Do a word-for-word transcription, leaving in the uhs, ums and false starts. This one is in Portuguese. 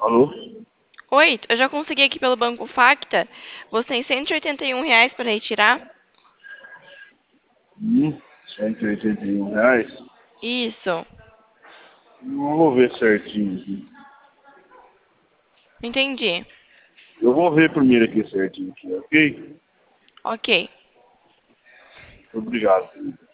Alô? Oi, eu já consegui aqui pelo Banco Facta. Você tem cento e oitenta e um reais para retirar? Hum, cento e oitenta e um reais? Isso. Não vou ver certinho aqui. Entendi. Eu vou ver primeiro aqui certinho, aqui, ok? Ok. Obrigado.